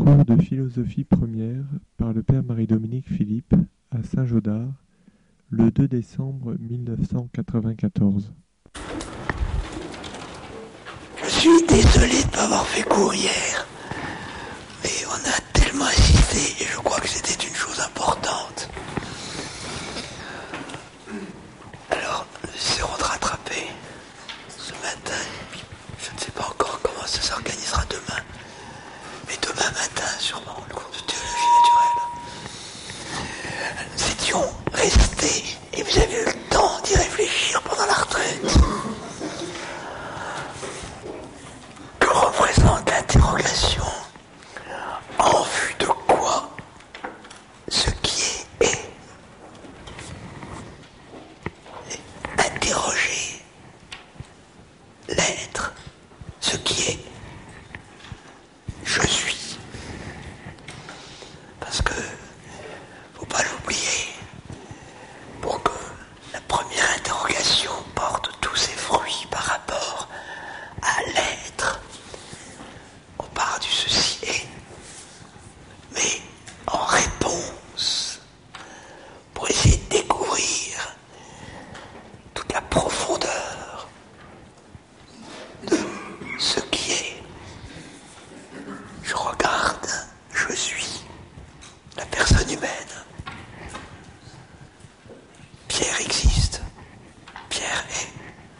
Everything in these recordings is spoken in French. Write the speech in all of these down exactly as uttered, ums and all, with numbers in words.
Cours de philosophie première par le père Marie-Dominique Philippe à Saint-Gaudard, le deux décembre mille neuf cent quatre-vingt-quatorze. Je suis désolé de ne pas avoir fait cours hier, mais on a tellement insisté et je crois que c'était une chose importante. Alors, nous essaierons de rattraper ce matin. Je ne sais pas encore comment ça s'organisera demain, mais demain matin, sûrement, le cours de théologie naturelle. Nous étions restés et vous avez eu le temps d'y réfléchir pendant la retraite. Que représente l'interrogation? En vue de quoi ce qui est est? Interroger l'être, ce qui est. Je suis. Parce que, faut pas l'oublier, pour que la première interrogation porte tous ses fruits par rapport à l'être, on part du ceci est, mais en réponse, pour essayer de découvrir toute la profondeur de ce qui est. Je regarde, je suis la personne humaine. Pierre existe, Pierre est.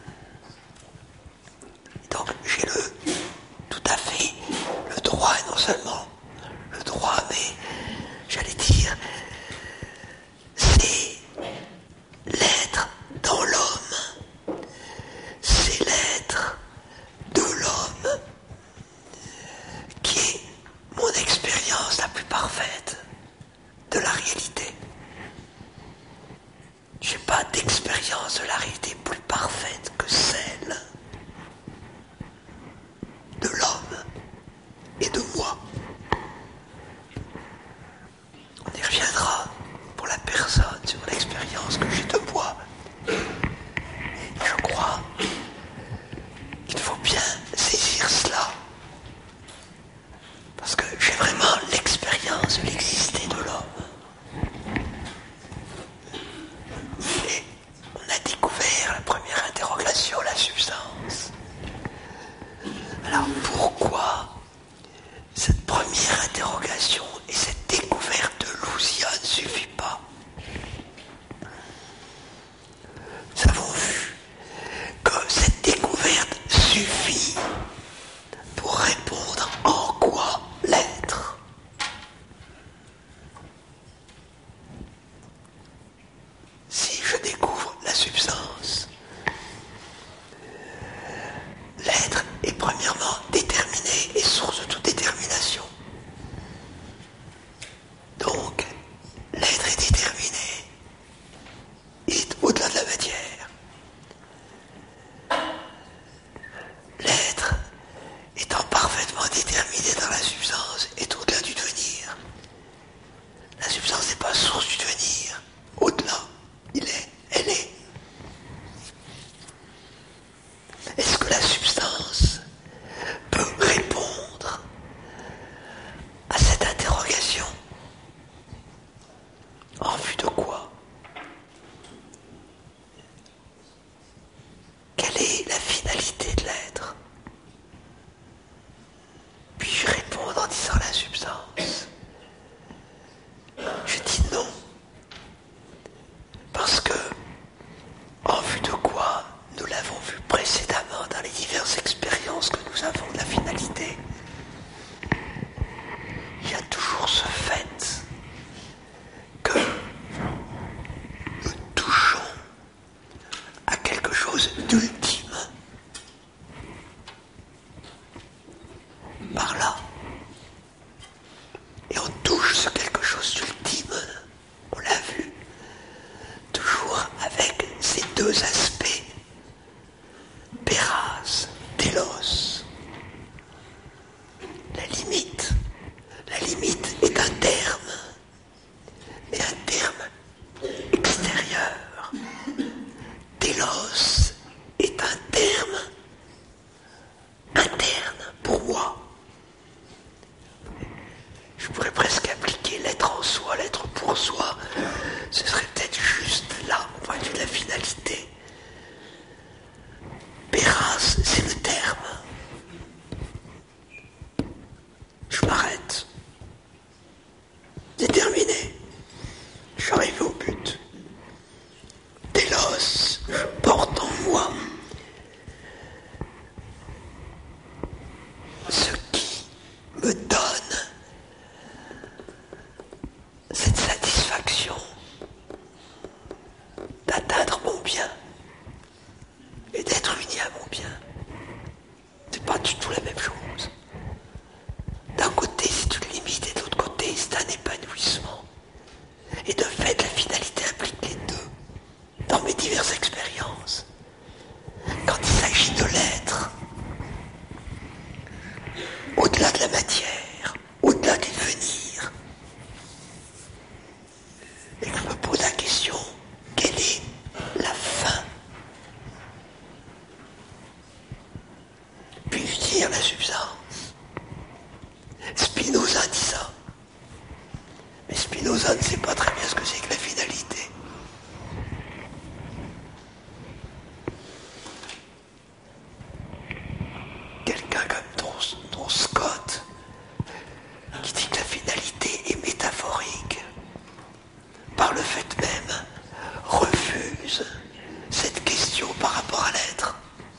Et donc j'ai le, tout à fait, le droit, et non seulement le droit, mais j'allais dire, c'est l'être dans l'homme, c'est l'être de l'homme qui est mon expérience la plus parfaite de la réalité. Je n'ai pas d'expérience de la réalité plus parfaite que celle de l'homme et de moi. On y reviendra pour la personne sur l'expérience que j'ai de moi. Et je crois qu'il faut bien saisir cela. Parce que j'ai vraiment l'expérience de l'exister de l'homme. Et on a découvert la première interrogation, la substance. Alors pourquoi cette première interrogation et cette découverte de l'ousia ne suffit pas? Nous avons vu que cette découverte suffit pour répondre en quoi l'être. Si je découvre la substance, l'être est premièrement déterminé et source de toute détermination. Donc, l'être est déterminé, il est au-delà de la matière. L'être étant parfaitement déterminé dans la substance est au-delà du devenir. La substance n'est pas source du devenir. Au-delà, il est, elle est. Est-ce que la substance peut répondre à cette interrogation? En vue de quoi? Quelle est la finalité de l'être? Puis-je répondre en disant la substance? Je dis non. Parce que, en vue de quoi, nous l'avons vu précédemment dans les diverses expériences que nous avons de la finalité, il y a toujours ce fait que nous touchons à quelque chose d'ultime. Par là. Et on touche ce quelque chose d'ultime, on l'a vu, toujours avec ces deux aspects, péras, télos. La limite, la limite est un terme, mais un terme extérieur. Télos est un terme interne pour moi. bien. C'est pas du tout la même chose. D'un côté, c'est une limite, et de l'autre côté, c'est un épanouissement. Et de fait, la finalité implique les deux. Dans mes diverses expériences, quand il s'agit de l'être, au-delà de la matière, au-delà du devenir, et que je me pose la question, quelle est la fin? Puis-je dire la substance? Spinoza dit ça. Mais Spinoza ne sait pas très bien ce que c'est que la finalité. Quelqu'un comme ton Scott, qui dit que la finalité est métaphorique, par le fait même, refuse cette question par rapport à l'être.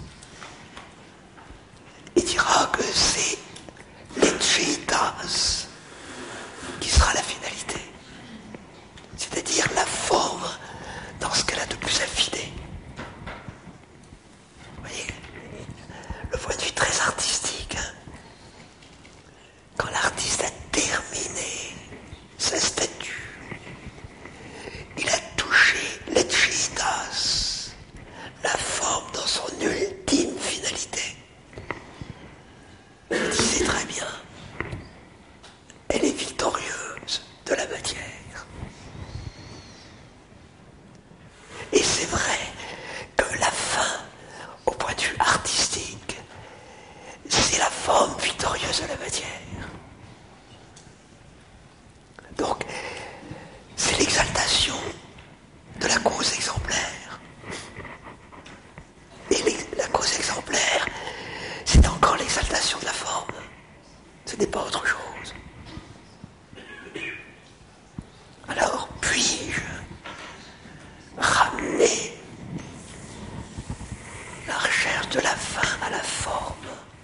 Il dira que c'est l'echitas qui sera la finalité, c'est-à-dire la forme dans ce qu'elle a de plus affiné. Vous voyez, le point de vue très artistique, hein. Quand l'artiste a terminé sa statue, il a touché l'echitas, la forme dans son ultime finalité. Il disait très bien, elle est victorieuse de la matière. Et c'est vrai que la fin, au point de vue artistique, c'est la forme victorieuse de la matière. Donc, c'est l'exaltation de la cause exemplaire. Et la cause exemplaire, c'est encore l'exaltation de la forme. Ce n'est pas autre chose. Alors, puis-je ramener la recherche de la fin à la forme?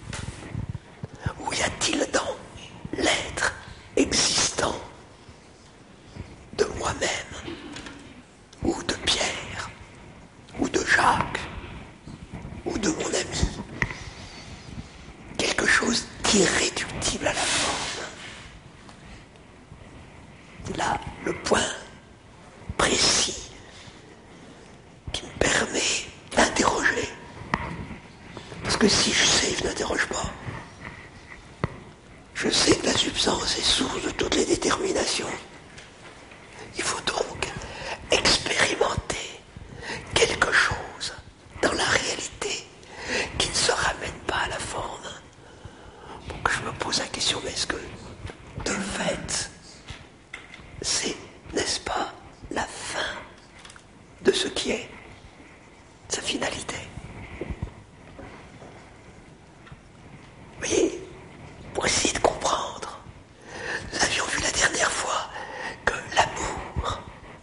Où y a-t-il dans l'être existant de moi-même, ou de Pierre, ou de Jacques, ou de mon ami, quelque chose d'irréductible à la forme? C'est là le point précis qui me permet d'interroger. Parce que si je sais, je n'interroge pas. Je sais que la substance est source de toutes les déterminations. Il faut donc expérimenter quelque chose dans la réalité qui ne se ramène pas à la forme. Pour que je me pose la question, mais est-ce que, de fait, c'est, n'est-ce pas, la fin de ce qui est sa finalité? Vous voyez, pour essayer de comprendre, nous avions vu la dernière fois que l'amour,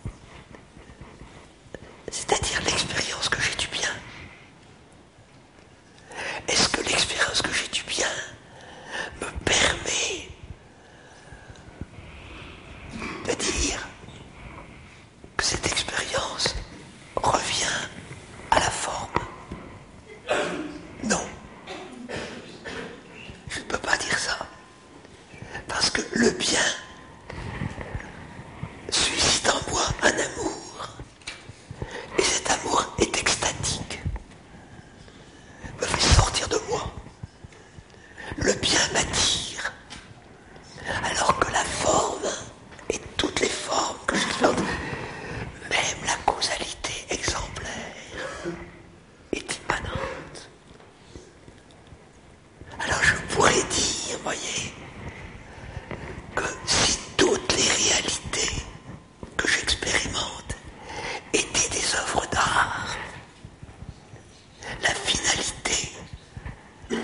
c'est-à-dire l'expérience que j'ai du bien, est-ce que l'expérience que j'ai du bien me permet de dire que cette expérience revient à la forme? Non. Je ne peux pas dire ça. Parce que le bien suscite en moi un amour. Et cet amour est extatique. Me fait sortir de moi. Le bien m'attire. Alors que la forme et toutes les formes que j'explore, même la causalité exemplaire, est immanente. Alors je pourrais dire, voyez, que si toutes les réalités que j'expérimente étaient des œuvres d'art, la finalité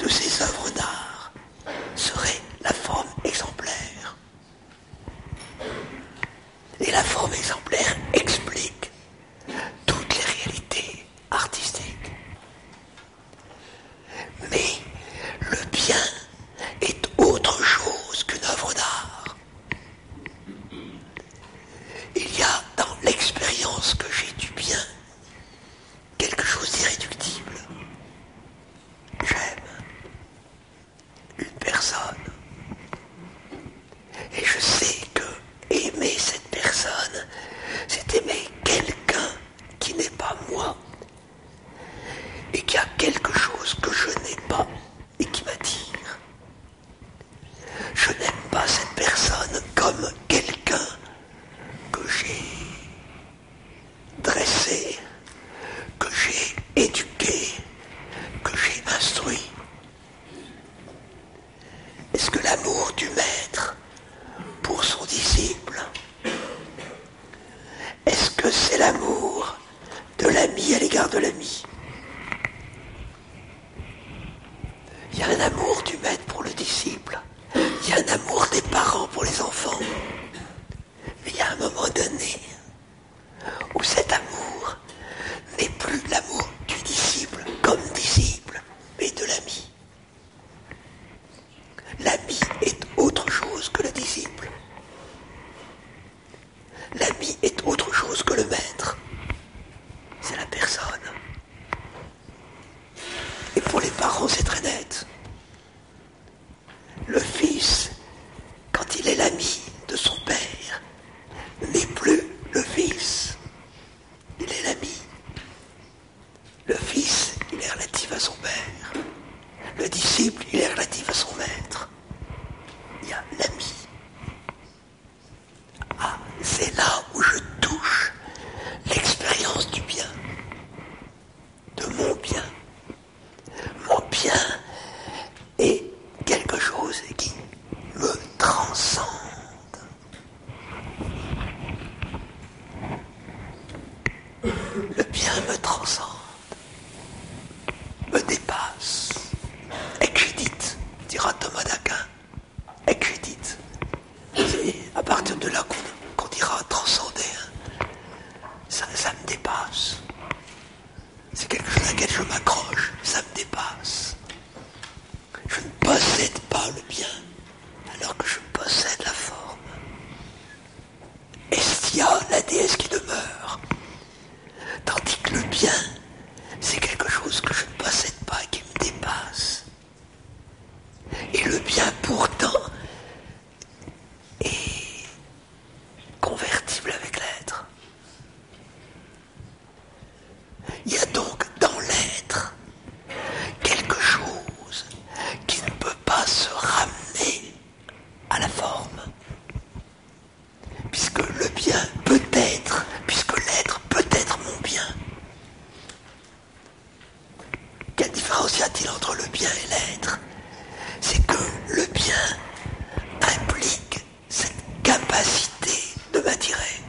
Et je sais que aimer cette personne, c'est aimer quelqu'un qui n'est pas moi et qui a quelque chose que je n'ai pas et qui m'attire. Je n'aime pas cette personne comme quelqu'un que j'ai dressé, que j'ai éduqué, que j'ai instruit. Est-ce que l'amour du maître pour son disciple, est-ce que c'est l'amour de l'ami à l'égard de l'ami? Il y a un amour du maître pour le disciple, il y a un amour des parents pour les enfants, mais il y a un moment donné où cet amour n'est plus l'amour du disciple comme disciple, mais de l'ami. L'ami est autre chose que le disciple. L'ami est autre chose que le maître. C'est la personne. Et pour les parents, c'est très net. Le fils, quand il est l'ami de son père, n'est plus le fils. Il est l'ami. Le fils, il est relatif à son père. Le disciple, il est relatif à son maître. Il y a l'ami. Ah, c'est là où je touche l'expérience du bien, de mon bien. Mon bien est quelque chose qui me transcende. Le bien me transcende, me dépasse. Exédite, dira Thomas d'Aquin. Exédite. C'est à partir de là qu'on, qu'on dira transcender. Hein. Ça, ça me dépasse. C'est quelque chose à laquelle je m'accroche. Ça me dépasse. Je ne possède pas le bien, alors que je possède la forme. Estia, la déesse qui demeure. Tandis que le bien, c'est quelque chose que je ne possède pas, qui me dépasse. Et le bien, pourtant, est convertible avec l'être. Il y a donc dans l'être quelque chose qui ne peut pas se ramener à la forme. Puisque le bien peut être, puisque l'être peut être mon bien. Quelle différence y a-t-il entre le bien et l'être? C'est que le bien implique cette capacité de m'attirer.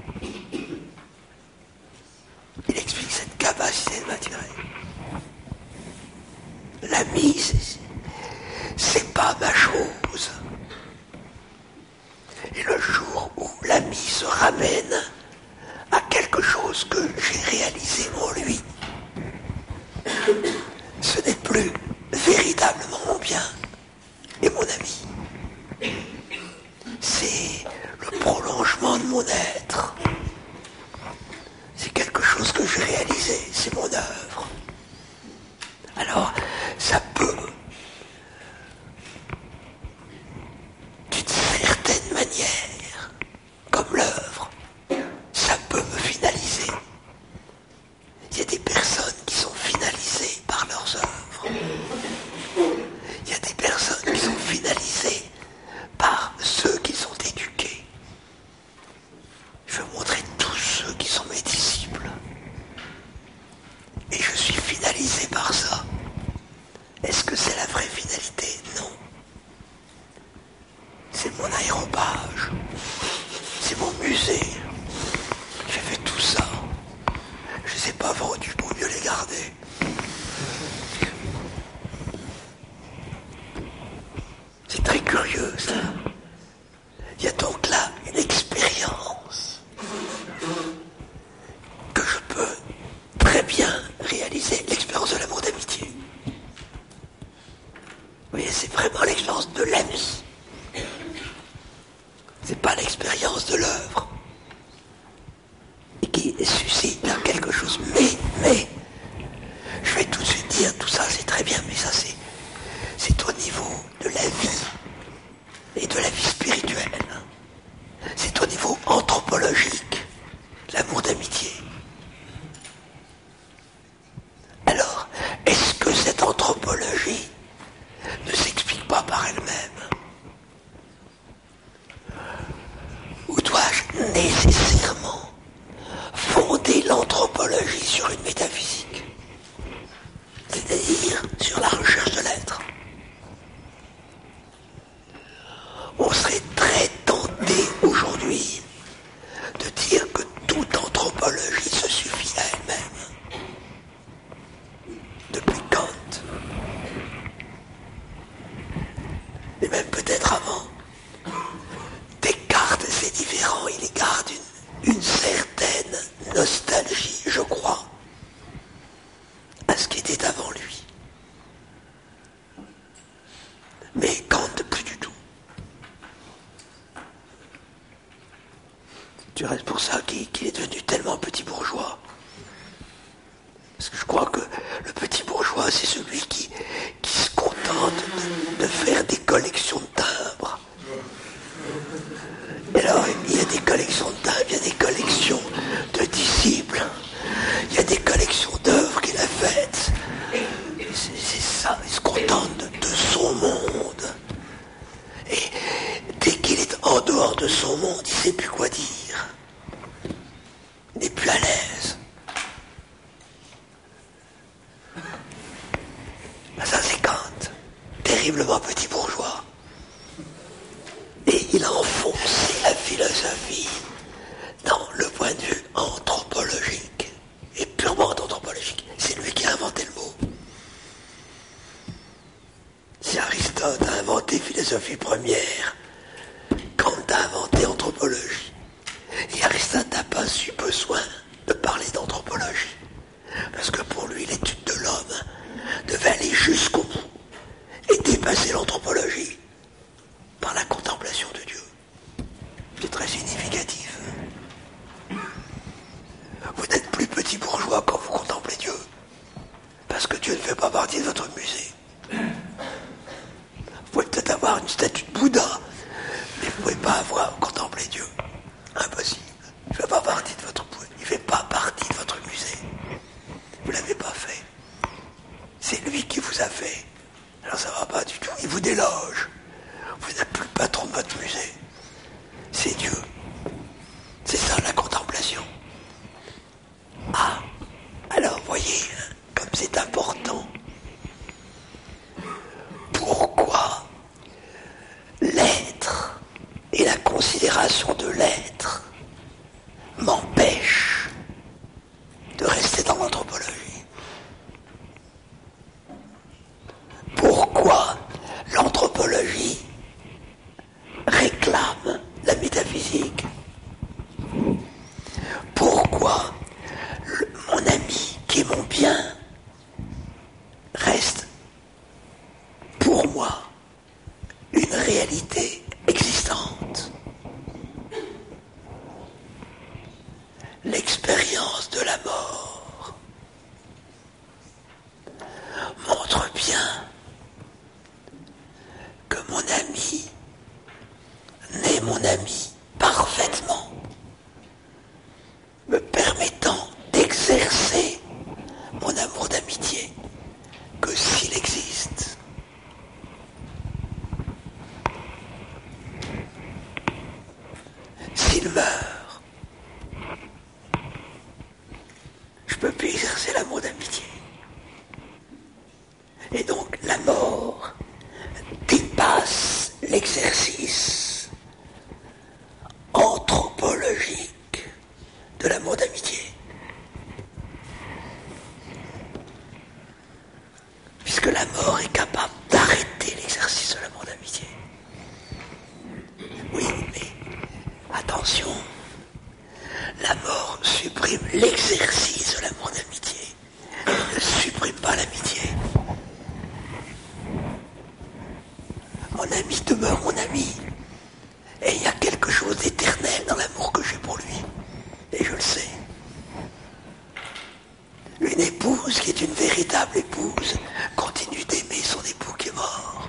Il explique cette capacité de m'attirer. L'ami, c'est, c'est pas ma chose. Et le jour où l'ami se ramène à quelque chose que j'ai réalisé en lui, ce n'est plus véritablement mon bien et mon ami. C'est le prolongement de mon être. C'est quelque chose que j'ai réalisé, c'est mon œuvre. Alors, ça peut, d'une certaine manière, comme l'œuvre, ça peut me finaliser. Il y a des personnes qui sont finalisées par leurs œuvres. Il y a des personnes qui sont finalisées par ceux qui sont éduqués. Je vais montrer tous ceux qui sont mes disciples. Et je suis finalisé par ça. Est-ce que c'est la vraie finalité? Non. C'est mon aérobage. C'est mon musée. J'ai fait tout ça. Je ne les ai pas vendus pour mieux les garder. C'est très curieux, ça. Il y a donc là une expérience que je peux très bien réaliser, l'expérience de l'amour d'amitié. Vous voyez, c'est vraiment l'expérience de l'ami. C'est pas l'expérience de l'œuvre. Et qui suscite là quelque chose. Mais, mais, je vais tout de suite dire, tout ça c'est très bien, mais ça c'est, c'est au niveau de la vie et de la vie spirituelle. l'anthropologie ne s'explique pas par elle-même. Ou dois-je nécessairement fonder l'anthropologie sur une métaphysique, c'est-à-dire sur la recherche de l'être? On serait très tenté aujourd'hui de dire que toute anthropologie se suffit à elle-même. Depuis Kant, et même peut-être avant, Descartes, c'est différent, il y garde une, une certaine nostalgie, je crois, à ce qui était avant lui. Mais Kant, plus du tout. Tu restes pour ça qu'il, qu'il est devenu tellement petit bourgeois. Parce que je crois que le petit bourgeois, c'est celui qui, qui se contente de, de faire des collections de timbres. Et alors, il y a des collections de timbres, il y a des collections de disciples, il y a des collections d'œuvres qu'il a faites. C'est, c'est ça, il se contente de, de son monde. Et dès qu'il est en dehors de son monde, il ne sait plus quoi dire. Il n'est plus à l'aise. Ça, c'est Kant, terriblement petit bourgeois. Et il a enfoncé la philosophie dans le point de vue anthropologique, et purement anthropologique. C'est lui qui a inventé le mot. Si Aristote a inventé philosophie première, Kant a inventé anthropologie. Et Aristote n'a pas eu besoin de parler d'anthropologie, parce que pour lui, l'étude de l'homme devait aller jusqu'au bout et dépasser l'anthropologie par la contemplation de Dieu. C'est très significatif. Vous n'êtes plus petit bourgeois quand vous contemplez Dieu, parce que Dieu ne fait pas partie de votre musée. Vous pouvez peut-être avoir une statue de Bouddha, mais vous ne pouvez pas avoir contemplé Dieu. Impossible. Il ne fait pas partie de votre il ne fait pas partie de votre musée. Vous ne l'avez pas fait. C'est lui qui vous a fait. Alors ça ne va pas du tout. Il vous déloge. Vous n'êtes plus le patron de votre musée. C'est Dieu. C'est ça la contemplation. Ah, alors voyez, comme c'est important. Pourquoi l'être et la considération de l'être m'empêche de rester dans l'anthropologie? Pourquoi l'anthropologie réclame la métaphysique? Pourquoi le, mon ami qui est mon bien reste pour moi une réalité existante? L'expérience de la mort montre bien que mon ami n'est mon ami parfaitement, me permettant d'exercer mon amour d'amitié que s'il existe. S'il meurt, je ne peux plus exercer l'amour d'amitié. Et donc la mort dépasse l'exercice anthropologique de l'amour d'amitié. Puisque la mort est capable d'arrêter l'exercice de l'amour d'amitié. Oui, mais attention, la mort supprime l'exercice de l'amour d'amitié. Elle ne supprime pas l'amitié. Mon ami demeure mon ami. Et il y a quelque chose d'éternel dans l'amour que j'ai pour lui. Et je le sais. Une épouse qui est une véritable épouse continue d'aimer son époux qui est mort.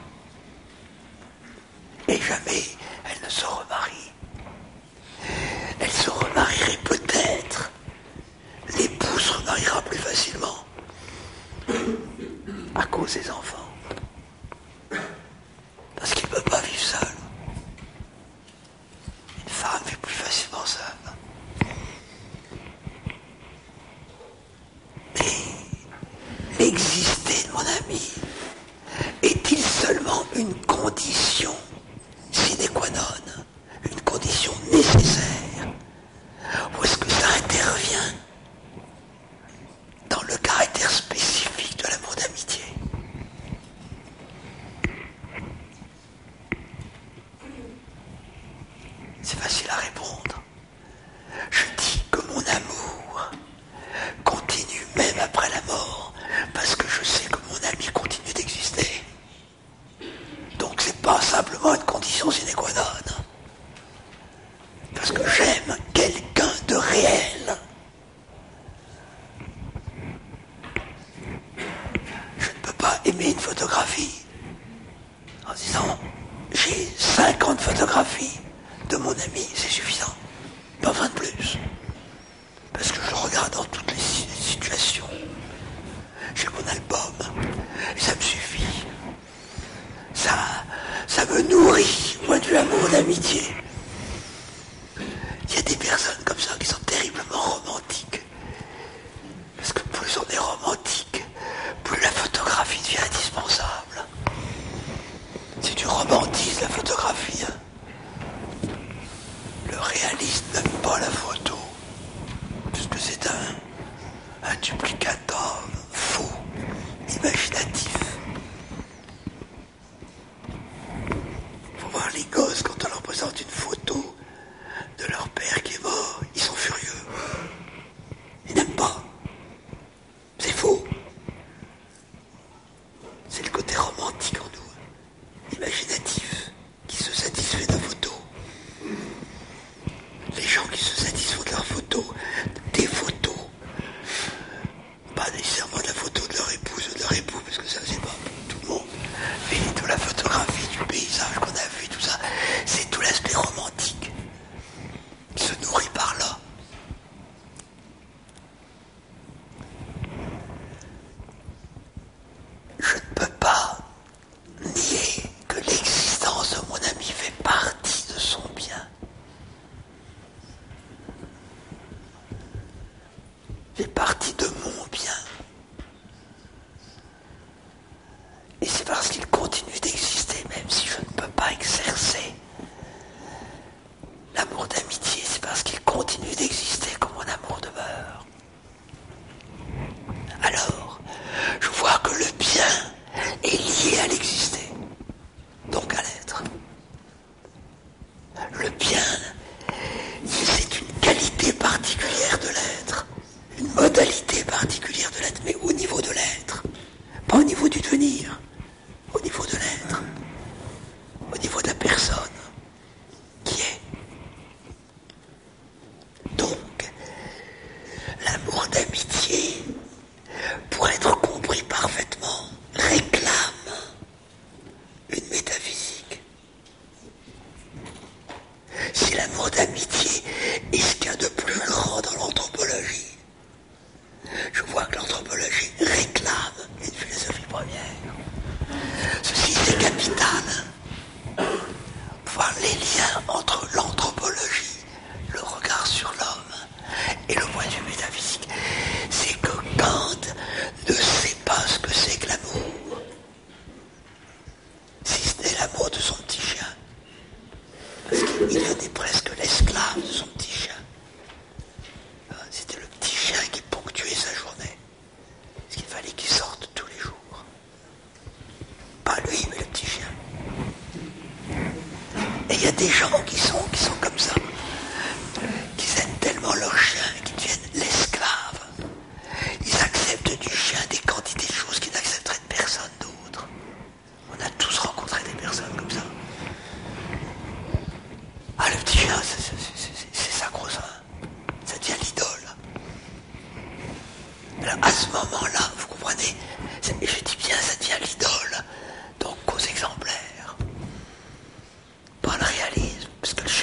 Et jamais elle ne se remarie. Elle se remarierait peut-être. L'époux se remariera plus facilement à cause des enfants. une condition sine qua non, une condition nécessaire, ou est-ce que ça intervient dans le caractère spécifique de l'amour d'amitié? C'est facile à répondre. Je dis que mon amour continue même après la mort, parce que je sais que mon ami continue d'exister. Donc c'est pas simplement une condition sine qua non. Parce que j'aime quelqu'un de réel. Je ne peux pas aimer une photographie en disant j'ai cinquante photographies de mon ami, c'est suffisant. Pas besoin de plus. Parce que je le regarde dans toutes les situations. J'ai mon album. Et ça me suffit. Ça, ça me nourrit, point de vue amour d'amitié. Il y a des personnes comme ça qui sont terriblement romantiques. Parce que plus on est romantique, plus la photographie devient indispensable. Si tu romantises la photographie, hein, le réaliste n'aime pas la photo, puisque c'est un, un duplicata faux, imaginatif. Faut voir les gosses quand on leur présente une photo de leur père qui est mort, ils sont furieux. Ils n'aiment pas. C'est faux. C'est le côté romantique en nous, imaginatif, qui se satisfait de photos. Les gens qui se satisfont de leurs photos, des photos, pas nécessairement de la photo de leur épouse ou de leur époux, parce que ça c'est pas tout le monde, mais de la photographie du paysage qu'on a vu, tout ça, c'est tout l'aspect romantique qui se nourrit par là. Je ne peux pas nier que l'existence de mon ami fait partie de son bien. Fait partie de mon bien. Et c'est parce qu'il continue d'exister, même si je ne peux pas exercer l'amour d'amitié, c'est parce qu'il continue d'exister que mon amour demeure. Alors, je vois que le bien est lié à l'exister, donc à l'être. Le bien, c'est une qualité particulière de l'être, une modalité particulière de l'être, mais au niveau de l'être, pas au niveau du devenir, au niveau de l'être, au niveau de la personne qui est. Donc, l'amour d'amitié, pour être compris parfaitement, réclame une métaphysique. Si l'amour d'amitié est ce qu'il y a de plus grand dans l'anthropologie, je vois que l'anthropologie réclame une philosophie première. Ceci, c'est capital. Voir les liens entre l'anthropologie, le regard sur l'homme, et le point de vue métaphysique. C'est que Kant ne sait pas ce que c'est que l'amour. Si ce n'est l'amour de son petit chien. Parce qu'il en est presque l'esclave de son petit chien. C'était le petit chien qui ponctuait sa journée. Parce qu'il fallait qu'il sorte tous les jours. Pas lui, mais le petit chien. Et il y a des gens qui sont, qui sont comme ça. Qui aiment tellement leur chien qu'ils deviennent l'esclave. Ils acceptent du chien des quantités de choses qu'ils n'accepteraient de personne d'autre. On a tous rencontré des personnes comme ça. Ah, le petit chien, c'est, c'est, c'est, c'est sacro-saint. Ça devient l'idole. Alors, à ce moment-là, vous comprenez, et je dis bien, ça devient l'idole. Donc, aux exemplaires. Pas le réalisme, parce que le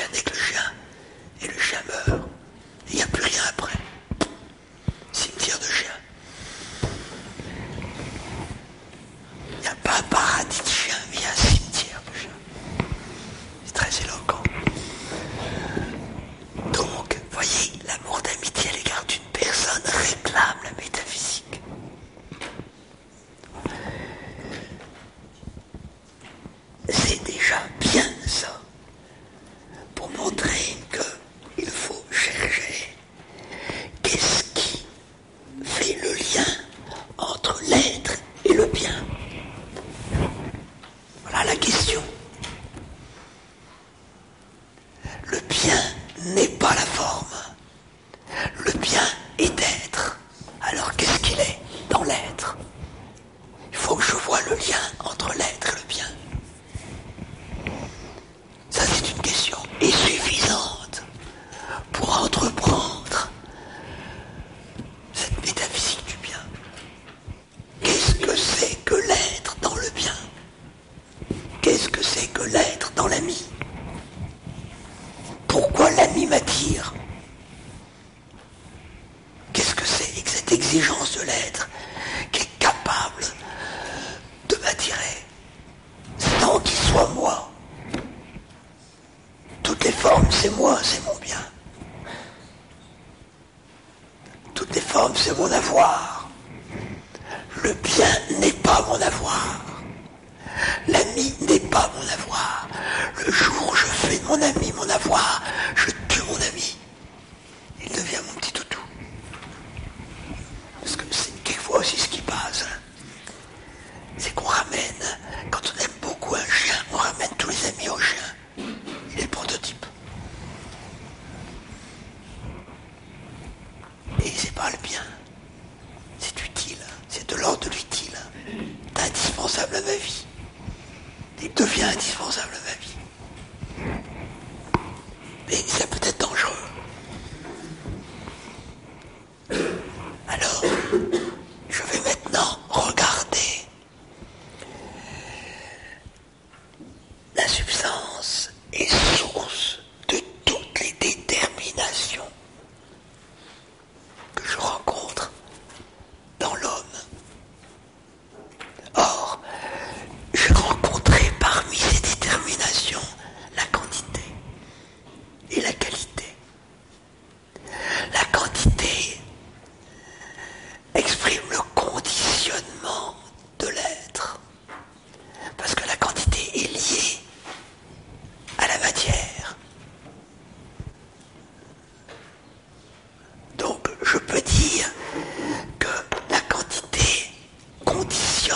c'est déjà bien ça, pour montrer qu'il faut chercher qu'est-ce qui fait le lien entre l'être et le bien. Voilà la question. Le bien n'est pas la forme. Le bien est d'être. Alors qu'est-ce qu'il est dans l'être? Il faut que je voie le lien entre l'être et le bien. Ça, c'est une question insuffisante pour entreprendre cette métaphysique du bien. Qu'est-ce que c'est que l'être dans le bien? Qu'est-ce que c'est que l'être dans l'ami? Pourquoi l'ami m'attire? Qu'est-ce que c'est que cette exigence de l'être qui est capable de m'attirer sans qu'il soit moi? Toutes les formes, c'est moi, c'est mon bien. Toutes les formes, c'est mon avoir. Le bien n'est pas mon avoir. L'ami n'est pas mon avoir. Le jour où je fais de mon ami mon avoir, je tue mon ami. Il devient mon petit toutou. Parce que c'est quelquefois aussi ce qui passe. C'est qu'on ramène, quand on aime beaucoup un chien, on ramène tous les amis au chien. Il est le prototype. Et c'est pas le bien. C'est utile. C'est de l'ordre de l'utile. C'est indispensable à ma vie. Il devient indispensable à ma vie. Mais ça peut être dangereux. Alors, je vais maintenant regarder la substance est source de toutes les déterminations que je rencontre dans l'homme. Or, j'ai rencontré parmi ces déterminations la quantité et la qualité. La quantité exprime le conditionnement de l'être, parce que la quantité est liée à la matière. Donc je peux dire que la quantité conditionne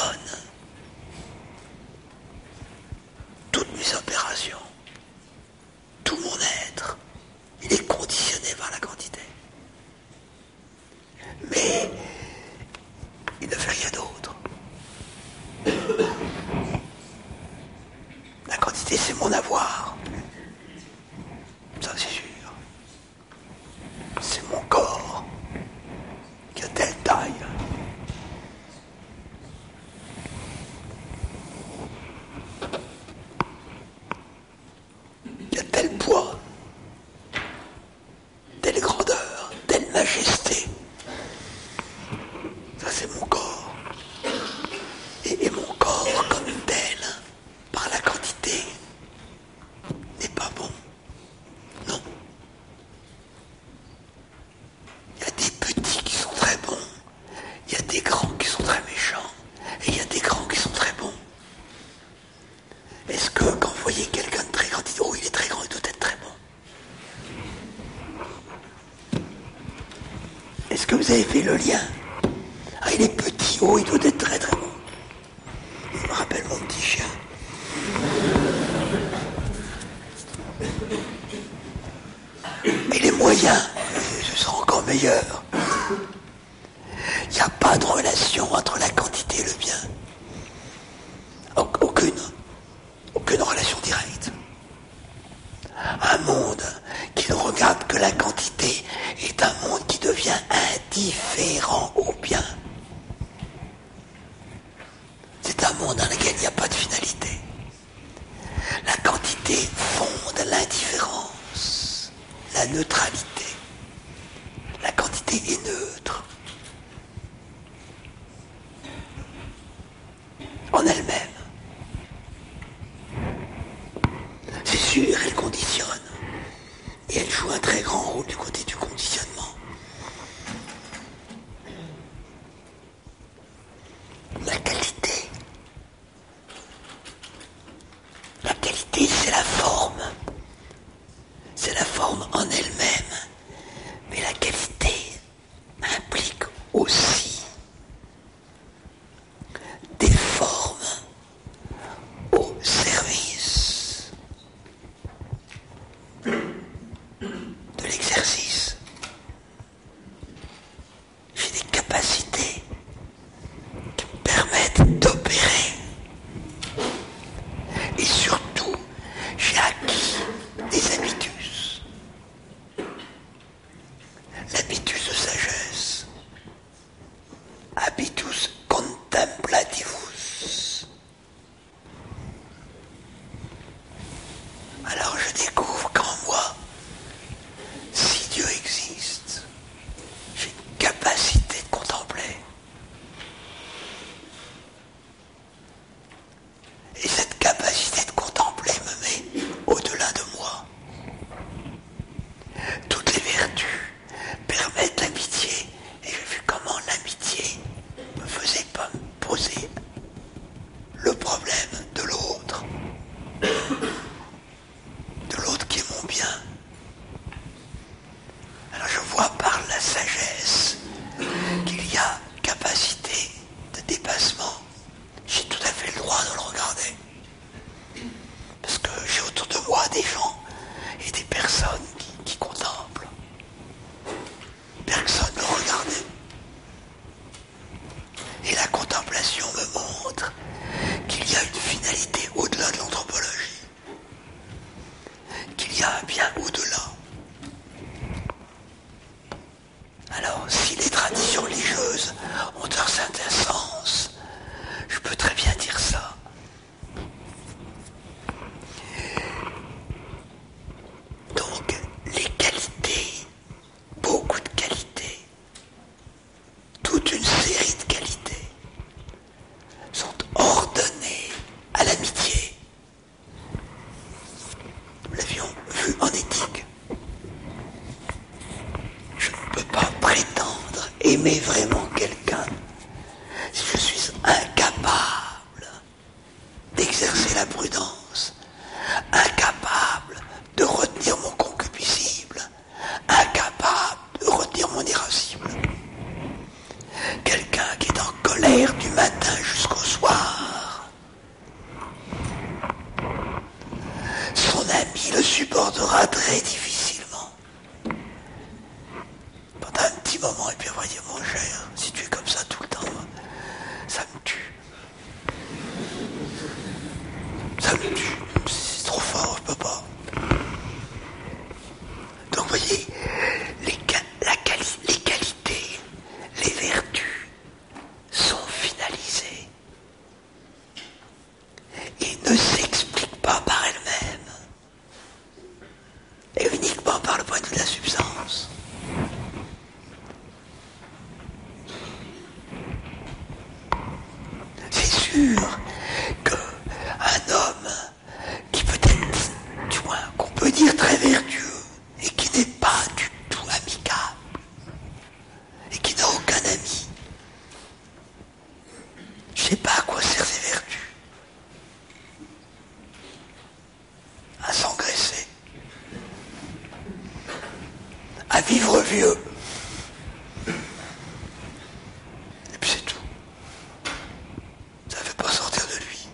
toutes mes opérations, tout mon être. Il est conditionné par la quantité. Mais il ne fait rien d'autre. La quantité, c'est mon avoir. Ça, c'est sûr. C'est mon corps qui a telle taille. Qui a tel poids, telle grandeur, telle majesté. Ça, c'est mon corps. Et, et mon corps, comme tel, par la quantité, n'est pas bon. Non. Il y a des petits qui sont très bons. Il y a des grands qui sont très méchants. Et il y a des grands qui sont très bons. Est-ce que quand vous voyez quelqu'un de très grand, dites, oh, il est très grand, il doit être très bon. Est-ce que vous avez fait le lien? Ah, il est petit, oh, il doit être très très bon. Il me rappelle mon petit chien. Il est moyen, ce sera encore meilleur. Il n'y a pas de relation entre la quantité et le bien. Aucune. Aucune relation directe. Un monde qui ne regarde que la quantité est un monde qui devient indifférent au bien. C'est un monde dans lequel il n'y a pas de finalité. La quantité fonde l'indifférence, la neutralité. La quantité est neutre en elle-même. C'est sûr, elle conditionne. Et elle joue un très grand rôle du côté du conditionnement. La qualité Et surtout, j'ai acquis des habitus. L'habitus de sagesse. Habitus contemplativus. Alors je découvre qu'en moi, si Dieu existe, j'ai une capacité de contempler. Et cette capacité de contempler me met au-delà de moi. Toutes les vertus permettent l'amitié. Et j'ai vu comment l'amitié me faisait pas me poser le problème de l'autre. De l'autre qui est mon bien. Alors je vois par la sagesse qu'il y a capacité de dépassement. J'ai tout à fait le droit de le regarder. Parce que j'ai autour de moi des gens et des personnes qui, qui contemplent. Personne ne regardait. Et la contemplation me montre qu'il y a une finalité au-delà de l'anthropologie. Qu'il y a un bien au-delà. Alors, si les traditions religieuses ont un certain sens, je peux très bien dire ça. Donc, les qualités, beaucoup de qualités, toute une série de qualités, sont ordonnées à l'amitié. Nous l'avions vu en éthique. Je ne peux pas prétendre aimer vraiment quelqu'un si je suis incapable d'exercer la prudence, incapable de retenir mon concupiscible, incapable de retenir mon irascible. Quelqu'un qui est en colère du matin jusqu'au soir, son ami le supportera très difficilement. Pendant un petit moment, et puis on va dire, mon cher, si tu es comme ça tout le temps, ça me tue. Ça me tue. C'est trop fort, je peux pas. Donc vous voyez, les, la quali- les qualités, les vertus sont finalisées et ne s'expliquent pas par elles-mêmes, et uniquement par le point de vue de la substance. C'est sûr qu'un homme qui peut être, du moins, qu'on peut dire très vertueux, et qui n'est pas du tout amicable, et qui n'a aucun ami, je ne sais pas à quoi servent ces vertus. À s'engraisser, à vivre vieux, et puis c'est tout. Ça ne fait pas sortir de lui.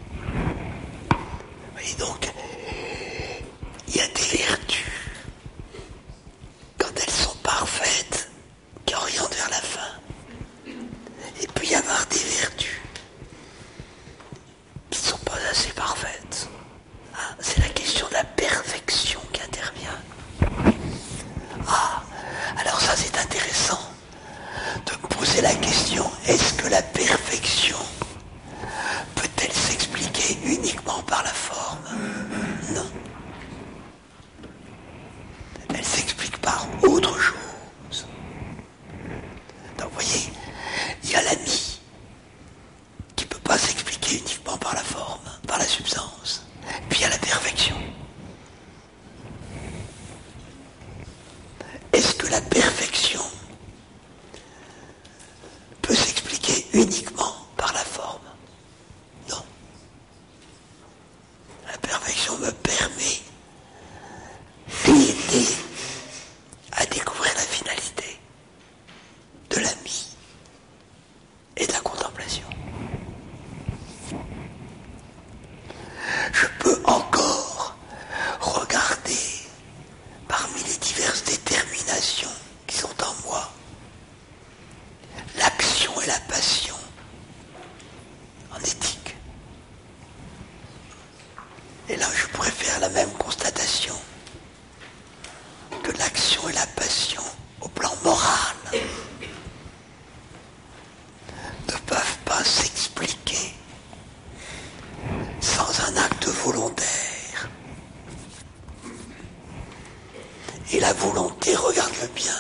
Et donc, il y a des vertus, quand elles sont parfaites, qui orientent vers la fin. Et puis il y avoir des vertus qui ne sont pas assez parfaites. Ah, c'est la question de la perfection qui intervient. Ah, alors ça c'est Et là, je pourrais faire la même constatation, que l'action et la passion, au plan moral, ne peuvent pas s'expliquer sans un acte volontaire. Et la volonté regarde le bien.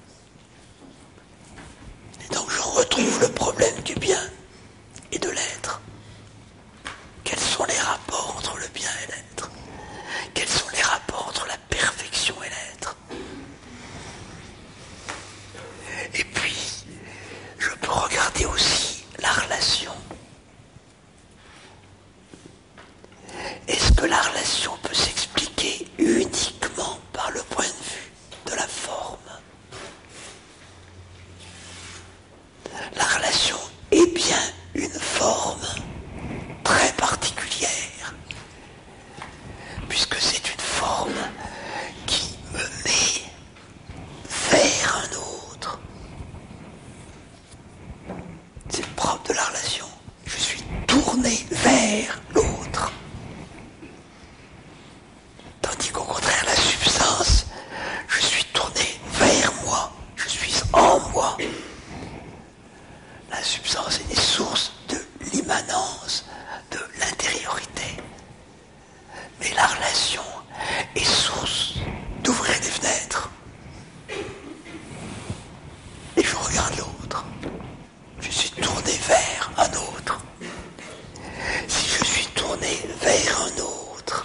Et donc je retrouve le problème du bien et de l'être. Quels sont les rapports entre le bien et l'être? Quels sont les rapports entre la perfection et l'être? Et puis, je peux regarder aussi la relation. Est-ce que la relation peut s'expliquer uniquement par le point de vue de la forme? La relation est bien une forme très particulière, puisque c'est une forme qui me met vers un autre. C'est le propre de la relation. Je suis tourné vers l'autre. Tandis qu'au contraire, la substance, je suis tourné vers moi. Je suis en moi. La substance est une source de l'immanence, de l'intériorité. Mais la relation est source d'ouvrir des fenêtres. Et je regarde l'autre. Je suis tourné vers un autre. Si je suis tourné vers un autre,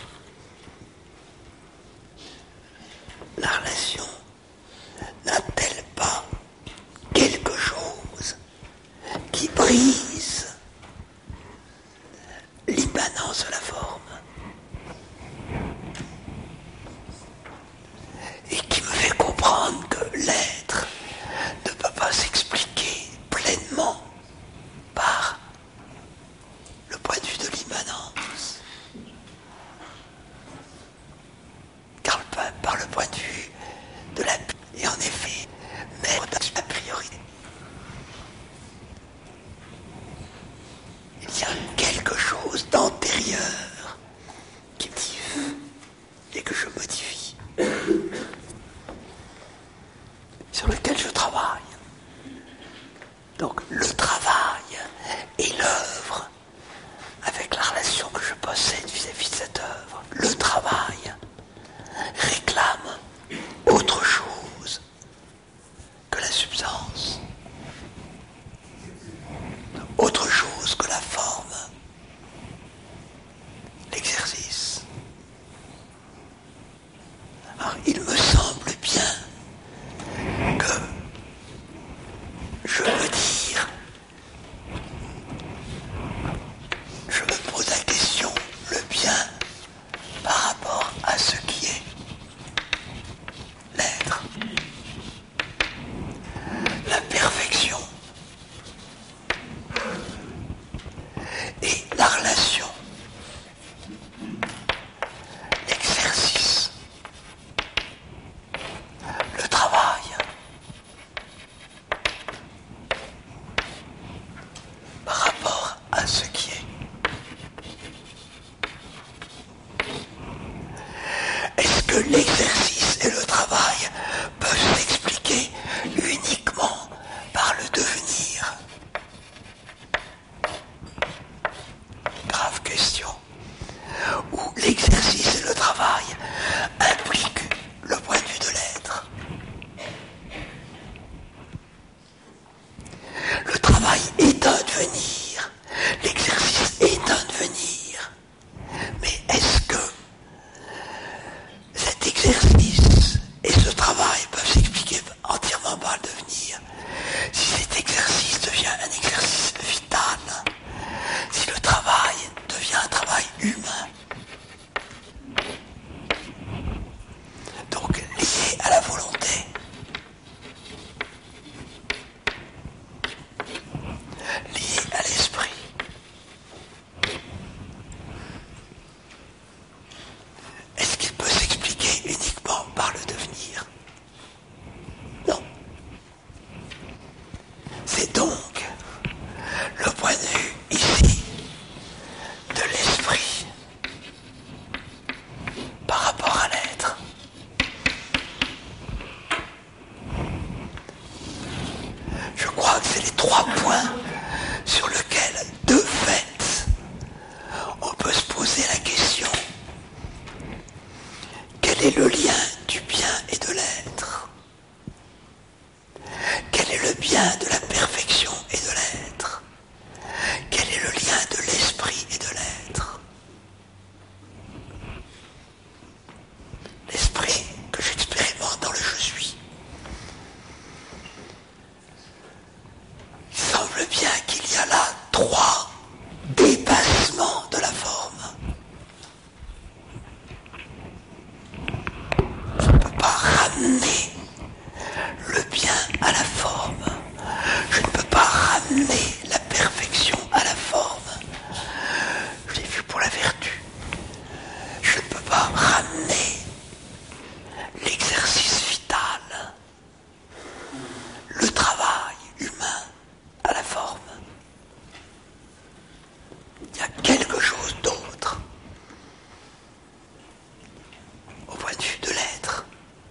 la relation n'a-t-elle pas quelque chose qui brise l'immanence de la forme et qui me fait comprendre que l'être ne peut pas s'expliquer pleinement par le point de vue de l'immanence, car par le point de vue de la... Et en effet, mettre la priorité. Il y a quelque chose d'antérieur qui me dit et que je modifie, sur lequel je travaille. Donc le travail et l'œuvre, avec la relation que je possède vis-à-vis de cette œuvre, le travail réclame autre chose que la substance, autre chose que la forme, l'exercice. Alors il me semble bien que je peux dire, je me pose la question, le bien par rapport à ce qui est l'être, la perfection et la relation, l'exercice, le travail. Par rapport à ce qui est. Est-ce que l'exercice et le travail peuvent s'expliquer uniquement par le devenir? Grave question. Ou l'exercice et le travail impliquent le point de vue de l'être? Le travail est un devenir, l'exercice est un devenir. Mais est-ce que cet exercice est le lien du bien et de l'être? Quel est le bien de la perfection et de l'être? Quel est le lien de l'esprit et de l'être? L'esprit que j'expérimente dans le je suis. Il semble bien qu'il y a là trois dépassements de la forme. Je ne peux pas ramener le bien à la forme. Je ne peux pas ramener la perfection à la forme. Je l'ai vu pour la vertu. Je ne peux pas ramener l'exercice vital, le travail humain à la forme. Il y a quelque chose d'autre au point de vue de l'être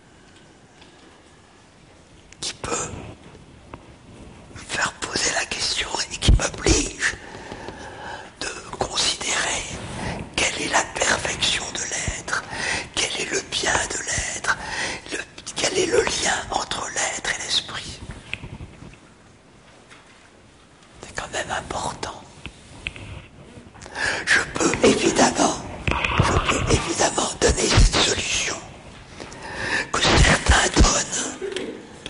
qui peut faire poser la question et qui m'oblige de considérer quelle est la perfection de l'être, quel est le bien de l'être, le, quel est le lien entre l'être et l'esprit. C'est quand même important. Je peux évidemment, je peux évidemment donner cette solution que certains donnent.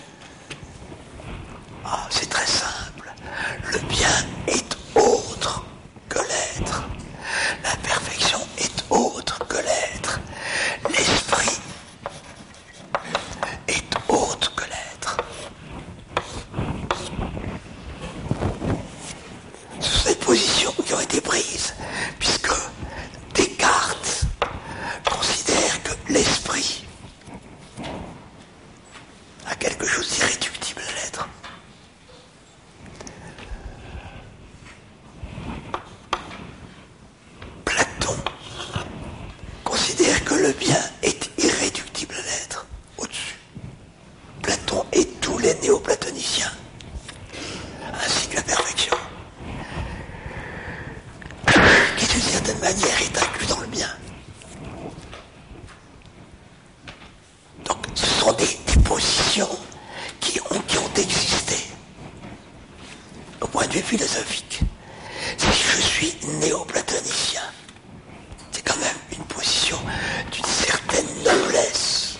Ah, c'est très simple. Le bien est autre que l'être. La perfection est autre que l'être. L'esprit est autre que l'être. Ce sont des positions qui ont été prises, puisque Descartes considère que l'esprit a quelque chose d'irréductible à l'être. Platon considère que le bien est irréductible à l'être, au-dessus. Platon et tous les néoplatoniciens, ainsi que la perfection, qui d'une certaine manière est inclus dans le bien. Donc ce sont des, des positions qui ont, qui ont existé au point de vue philosophique. Si je suis néoplatonicien, c'est quand même une position d'une certaine noblesse.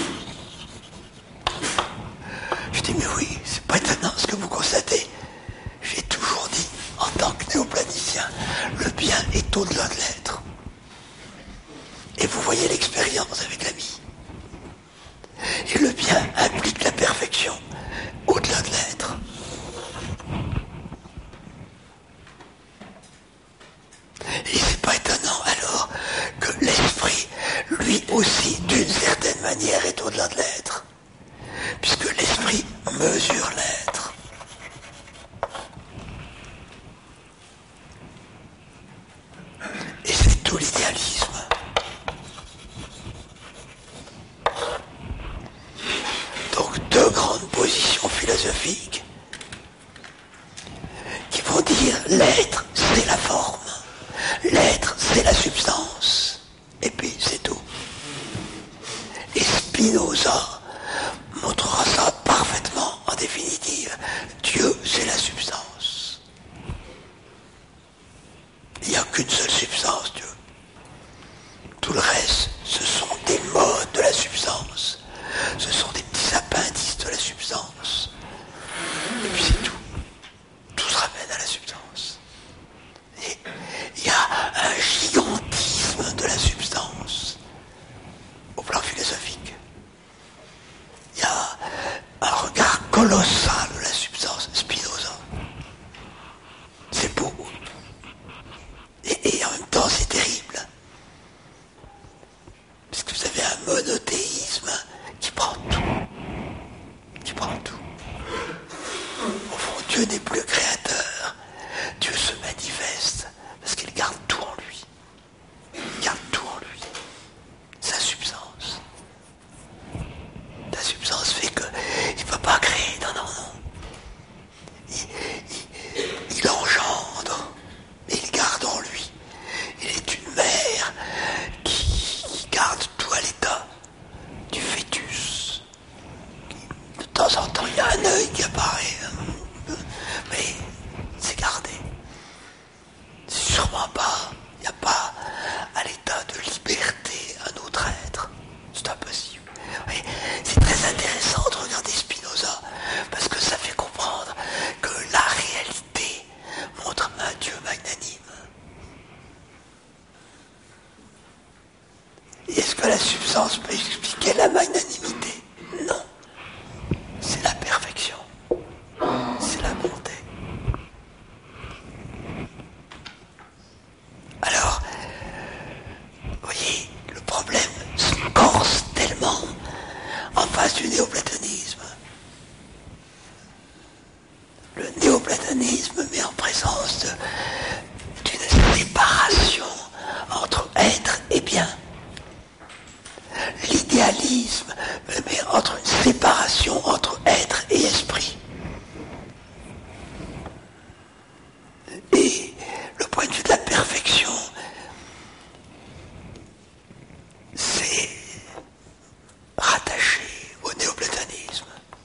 Je dis mais oui, c'est pas étonnant ce que vous constatez. J'ai toujours dit, en tant que néoplaticien, le bien est au-delà de l'être. Et vous voyez l'expérience avec l'ami. Et le bien implique la perfection au-delà de l'être. Et c'est pas étonnant alors que l'esprit, lui aussi, d'une certaine manière, est au-delà de l'être. Puisque l'esprit mesure l'être. Et c'est tout l'idéalisme. Donc deux grandes positions philosophiques qui vont dire l'être c'est la forme, l'être c'est la substance, et puis c'est tout. la substance peut expliquer la magnanimité. Non. C'est la perfection. C'est la bonté. Alors, vous voyez, le problème se corse tellement en face du néoplatonisme. Le néoplatonisme met en présence de, d'une séparation entre être et bien. L'idéalisme met entre une séparation entre être et esprit. Et le point de vue de la perfection, c'est rattaché au néoplatonisme.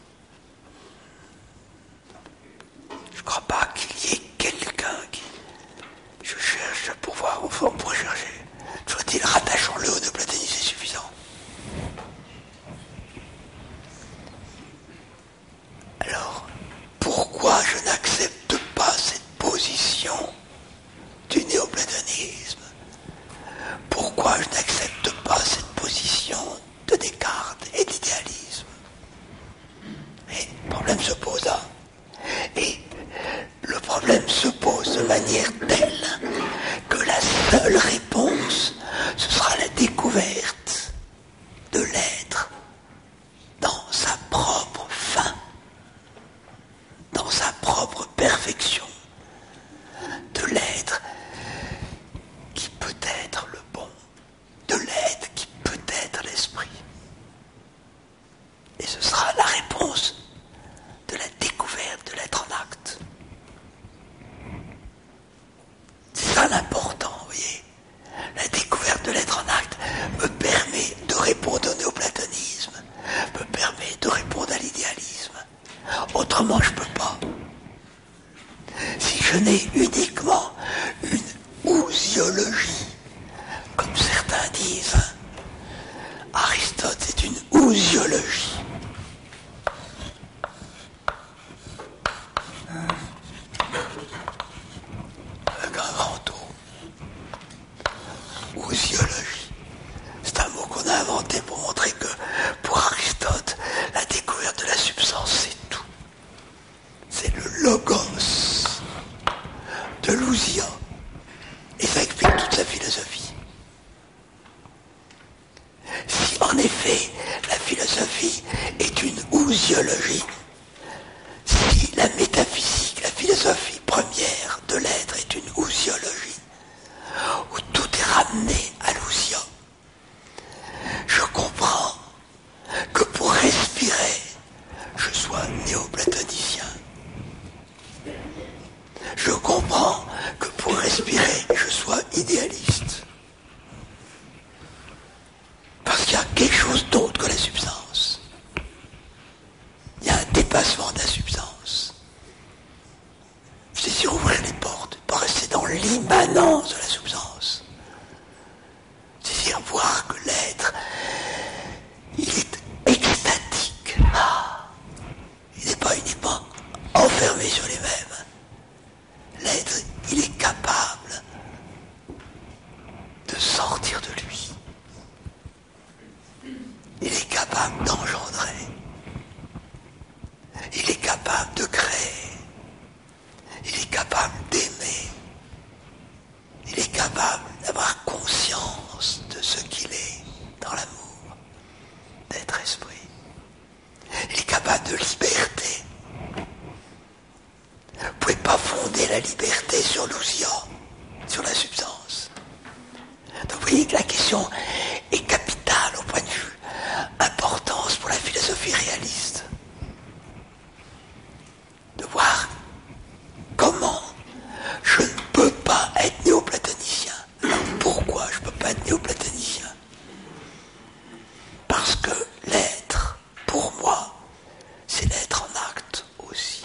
Je ne crois pas qu'il y ait quelqu'un qui... Je cherche pour voir, on pourrait chercher. Soit-il, rattachons-le au néoplatonisme, c'est suffisant. Alors, pourquoi je n'accepte pas cette position du néoplatonisme? Pourquoi je n'accepte pas cette position de Descartes et de l'idéalisme? Et le problème se pose là. Et le problème se pose de manière telle que la seule réponse, ce sera la découverte de l'être dans sa propre fin, dans sa propre perfection, de l'être qui peut être le bon, de l'être qui peut être l'esprit. Et ce sera la réponse de la découverte de l'être en acte. C'est ça l'important, vous voyez. La découverte de l'être en acte me permet de répondre au néoplatonisme, me permet de répondre à l'idéalisme. Autrement, je ne peux pas. Si je n'ai uniquement une ousiologie, comme certains disent, Aristote, c'est une ousiologie. Avec un grand O. Ousiologie. C'est un mot qu'on a inventé pour montrer que, pour Aristote, la découverte de la substance, c'est tout. C'est le logos de l'ousia. Et ça explique toute sa philosophie. Si en effet la philosophie est une ousiologie, si la métaphysique, la philosophie première de l'être est une ousiologie, où tout est ramené à l'ousia, je comprends que pour respirer, je sois néoplatonicien. Je comprends que pour respirer, je sois idéaliste. Parce qu'il y a quelque chose d'autre que la substance. Il y a un dépassement de la substance. C'est sur ouvrir les portes, pas rester dans l'immanence de la substance. C'est-à-dire voir que l'être, il est extatique. Ah, il n'est pas uniquement enfermé sur les mêmes. L'être, il est capable de sortir de lui. Il est capable d'engendrer. Il est capable de créer. Il est capable d'aimer. Il est capable d'avoir conscience de ce qu'il est dans l'amour, d'être esprit. Il est capable de liberté. Vous ne pouvez pas fonder la liberté sur l'ousia, sur la substance. Donc vous voyez que la question est capitale au point de vue importance pour la philosophie réaliste. De voir comment je ne peux pas être néoplatonicien. Alors pourquoi je ne peux pas être néoplatonicien? Parce que l'être, pour moi, c'est l'être en acte aussi.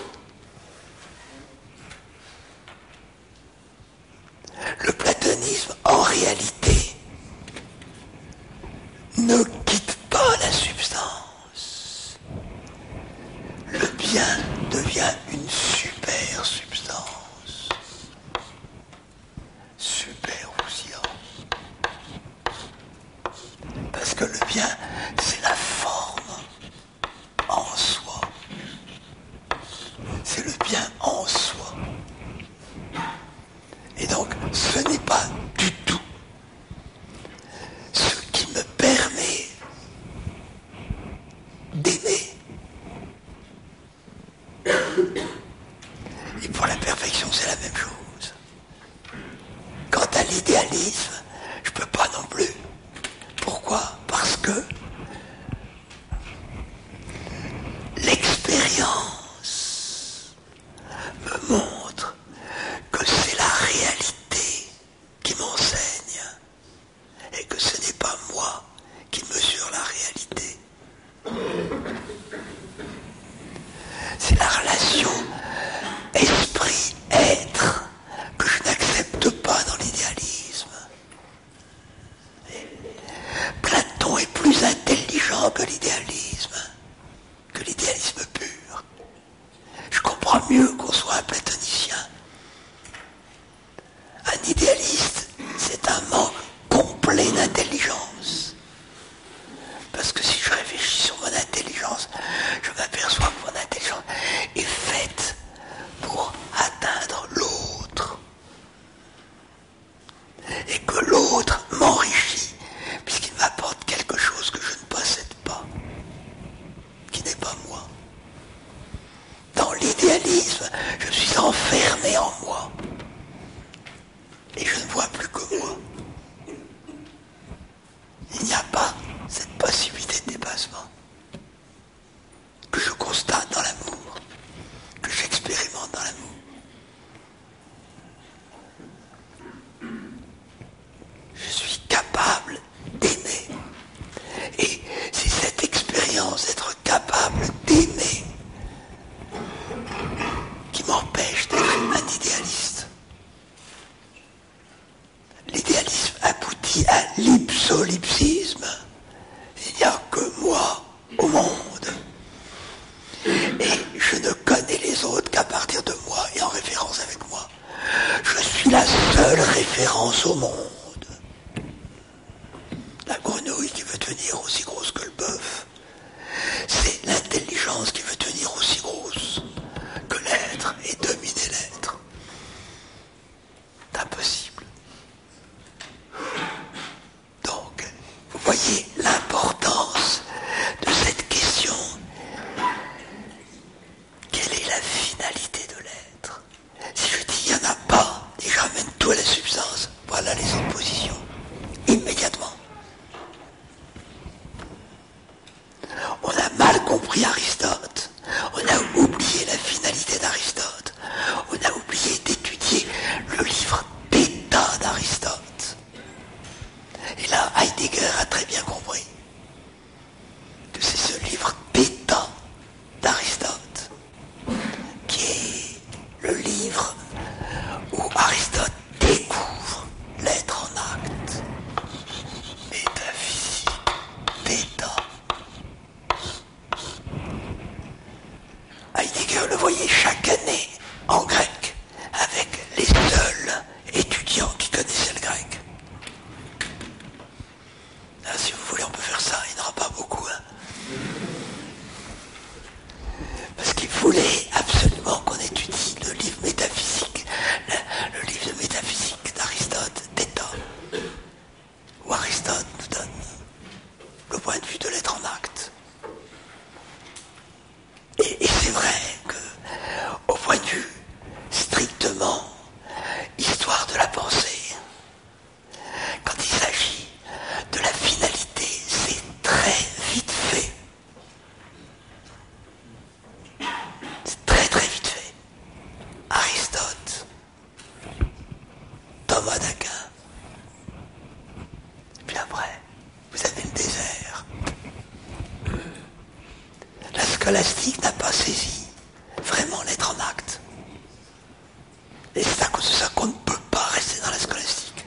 Le platonisme, en réalité, ne quitte pas la substance. Le bien devient une super substance. Super ousia. que le bien, c'est la forme en soi. C'est le bien en soi. Et donc, ce n'est pas du tout ce qui me permet d'aimer. Et pour la perfection, c'est la même chose. Quant à l'idéalisme, je ne peux pas non plus. Pourquoi ? Parce que l'expérience me montre que c'est la réalité qui m'enseigne et que ce n'est pas moi qui mesure la réalité. C'est la relation esprit-être que je n'accepte pas dans l'idéalisme. Platon est plus intelligent que l'idéalisme, que l'idéalisme pur. Je comprends mieux qu'on soit un platonicien. Un idéaliste, c'est un manque complet d'intelligence. Parce que si je réfléchis sur mon intelligence, je m'aperçois que mon intelligence est faite pour atteindre l'autre. Et que l'autre m'enrichit, puisqu'il m'apporte quelque chose que je ne possède pas, qui n'est pas moi. Dans l'idéalisme, je suis enfermé en moi. Et je ne vois plus que moi. Il n'y a pas cette possibilité de dépassement que je constate dans l'amour, que j'expérimente dans l'amour. Je suis capable d'aimer. Et c'est cette expérience d'être capable d'aimer qui m'empêche d'être un idéaliste. L'idéalisme aboutit à l'ipsolipsisme. Il n'y a que moi au monde. Et je ne connais les autres qu'à partir de moi et en référence avec moi. Je suis la seule référence au monde. La grenouille qui veut devenir aussi grosse que le bœuf, c'est l'intelligence qui veut devenir aussi grosse que l'être et dominer l'être. C'est impossible. Donc, vous voyez l'importance de cette question. Quelle est la finalité de l'être ? Si je dis il n'y en a pas, et je ramène tout à la substance, voilà les oppositions. Immédiatement. On a mal compris Aristote. On a oublié la finalité d'Aristote. On a oublié d'étudier le livre d'état d'Aristote. Et là, Heidegger a très bien compris que c'est ce livre d'état d'Aristote qui est le livre où Aristote découvre l'être en acte, métaphysique d'état. Heidegger le voyait chaque année en grec avec les seuls étudiants qui connaissaient le grec. Là, si vous voulez, on peut faire ça, il n'y en aura pas beaucoup. Hein. Parce qu'il voulait absolument qu'on étudie le livre métaphysique, le, le livre de métaphysique d'Aristote, d'état, où Aristote nous donne le point de vue de l'être en acte. Et, et c'est vrai que, au point de vue strictement histoire de la pensée, quand il s'agit de la finalité, c'est très vite fait. C'est très très vite fait. Aristote, Thomas d'Aquin, puis après, vous avez le désert. La scolastique n'a pas saisi vraiment l'être en acte. Et c'est à cause de ça qu'on ne peut pas rester dans la scolastique.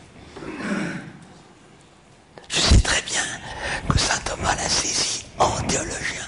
Je sais très bien que saint Thomas l'a saisi en théologie